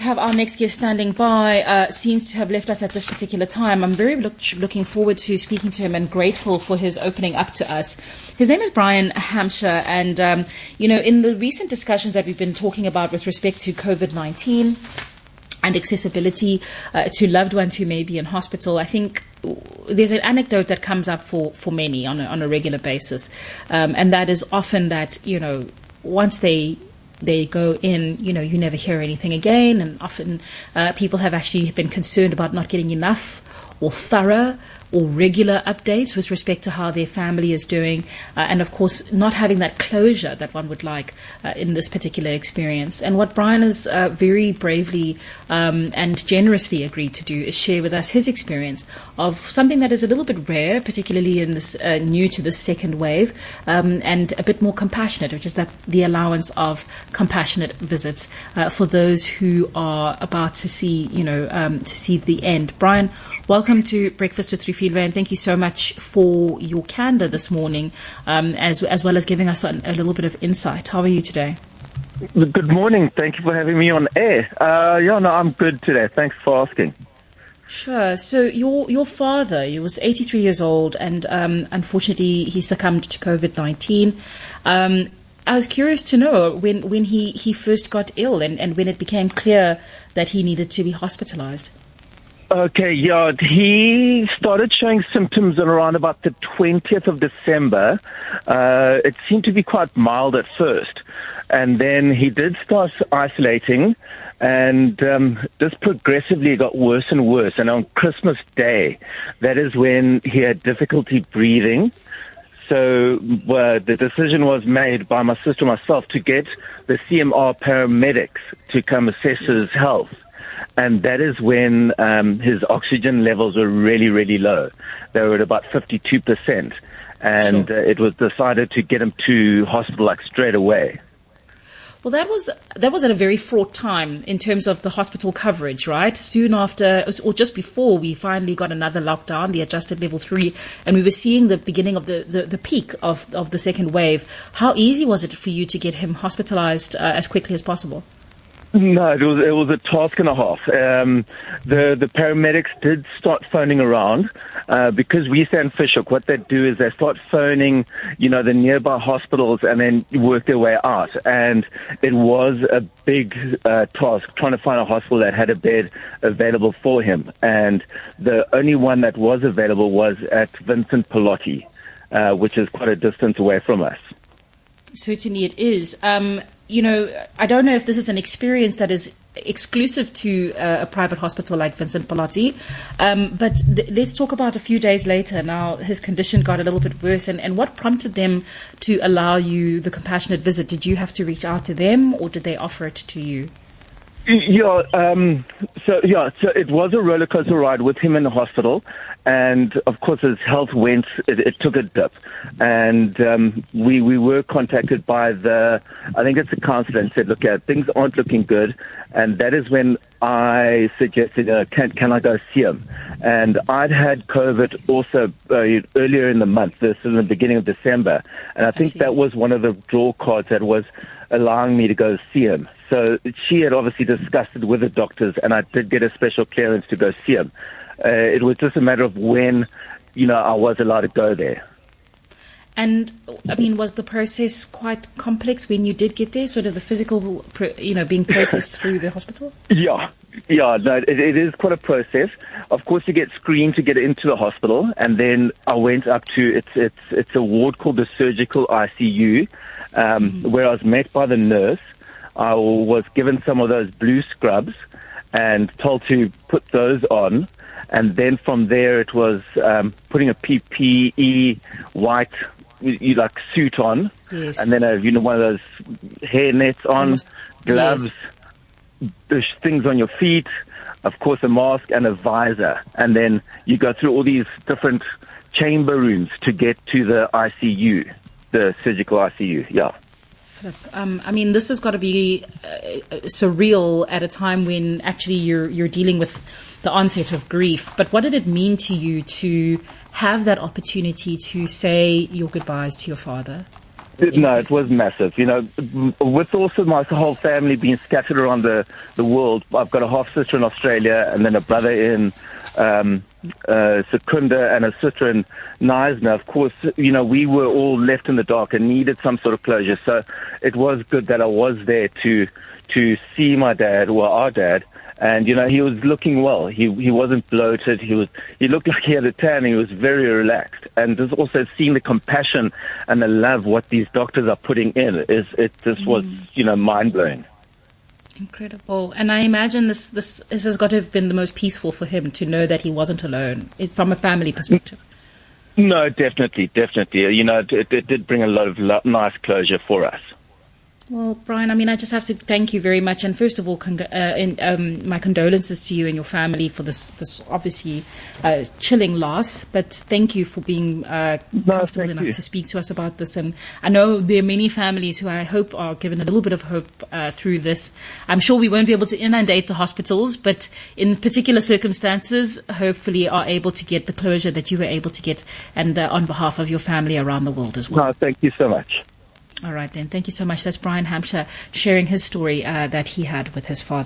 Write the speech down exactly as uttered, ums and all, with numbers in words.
have our next guest standing by, uh, seems to have left us at this particular time. I'm very look, looking forward to speaking to him and grateful for his opening up to us. His name is Brian Hampshire, and, um, you know, in the recent discussions that we've been talking about with respect to COVID nineteen and accessibility uh, to loved ones who may be in hospital, I think there's an anecdote that comes up for, for many on a, on a regular basis, um, and that is often that, you know, once they they go in, you know, you never hear anything again, and often uh, people have actually been concerned about not getting enough or thorough or regular updates with respect to how their family is doing, uh, and of course not having that closure that one would like uh, in this particular experience. And what Brian has uh, very bravely um, and generously agreed to do is share with us his experience of something that is a little bit rare, particularly in this uh, new to the second wave, um, and a bit more compassionate, which is that the allowance of compassionate visits uh, for those who are about to see, you know, um, to see the end. Brian, welcome to Breakfast with Refilwe, and thank you so much for your candor this morning, um, as as well as giving us a, a little bit of insight. How are you today? Good morning. Thank you for having me on air. Uh, yeah, no, I'm good today. Thanks for asking. Sure. So your your father, he was eighty-three years old, and um, unfortunately he succumbed to COVID nineteen. Um, I was curious to know when, when he, he first got ill and, and when it became clear that he needed to be hospitalized. Okay, yeah, he started showing symptoms around about the twentieth of December. Uh, it seemed to be quite mild at first. And then he did start isolating, and um, this progressively got worse and worse. And on Christmas Day, that is when he had difficulty breathing. So uh, the decision was made by my sister and myself to get the C M R paramedics to come assess his health. And that is when um, his oxygen levels were really, really low. They were at about fifty-two percent. And sure. uh, it was decided to get him to hospital like straight away. Well, that was that was at a very fraught time in terms of the hospital coverage, right? Soon after, or just before, we finally got another lockdown, the adjusted level three, and we were seeing the beginning of the, the, the peak of, of the second wave. How easy was it for you to get him hospitalized uh, as quickly as possible? No, it was it was a task and a half. Um, the the paramedics did start phoning around uh, because we stay in Fish Hoek. What they do is they start phoning, you know, the nearby hospitals and then work their way out. And it was a big uh, task trying to find a hospital that had a bed available for him. And the only one that was available was at Vincent Pallotti, uh, which is quite a distance away from us. Certainly it is. Um, you know, I don't know if this is an experience that is exclusive to uh, a private hospital like Vincent Pallotti, um, but th- let's talk about a few days later. Now, his condition got a little bit worse, and, and what prompted them to allow you the compassionate visit? Did you have to reach out to them, or did they offer it to you? Yeah, um, so yeah, so it was a roller coaster ride with him in the hospital, and of course his health went, it, it took a dip, and um, we we were contacted by the, I think it's the counselor, and said, look, yeah, things aren't looking good, and that is when I suggested, uh, can can I go see him? And I'd had COVID also uh, earlier in the month, this is in the beginning of December, and I think I that was one of the draw cards that was allowing me to go see him. So she had obviously discussed it with the doctors, and I did get a special clearance to go see him. Uh, it was just a matter of when, you know, I was allowed to go there. And, I mean, was the process quite complex when you did get there, sort of the physical, you know, being processed through the hospital? Yeah, yeah, no, it, it is quite a process. Of course, you get screened to get into the hospital, and then I went up to, it's it's it's a ward called the surgical I C U, um, mm-hmm. where I was met by the nurse. I was given some of those blue scrubs and told to put those on. And then from there, it was um, putting a P P E white you like suit on, yes. and then a, you know, one of those hair nets on, Almost, gloves, yes. things on your feet, of course a mask and a visor. And then you go through all these different chamber rooms to get to the I C U, the surgical I C U, yeah. Um, I mean, this has got to be uh, surreal at a time when actually you're you're dealing with the onset of grief. But what did it mean to you to have that opportunity to say your goodbyes to your father? No, it was massive. You know, with also my whole family being scattered around the, the world, I've got a half sister in Australia and then a brother in um, uh, Secunda and a sister in Knysna. Of course, you know, we were all left in the dark and needed some sort of closure. So it was good that I was there to to see my dad, or our dad. And, you know, he was looking well. He he wasn't bloated. He was he looked like he had a tan. He was very relaxed. And just also seeing the compassion and the love what these doctors are putting in is it just was, mm. you know, mind blowing. Incredible. And I imagine this, this this has got to have been the most peaceful for him to know that he wasn't alone it, from a family perspective. No, definitely, definitely. You know, it, it did bring a lot of lo- nice closure for us. Well, Brian, I mean, I just have to thank you very much. And first of all, con- uh, in, um, my condolences to you and your family for this, this obviously uh, chilling loss. But thank you for being uh, no, comfortable enough you. to speak to us about this. And I know there are many families who I hope are given a little bit of hope uh, through this. I'm sure we won't be able to inundate the hospitals, but in particular circumstances, hopefully are able to get the closure that you were able to get, and uh, on behalf of your family around the world as well. No, thank you so much. All right, then. Thank you so much. That's Brian Hampshire sharing his story uh, that he had with his father.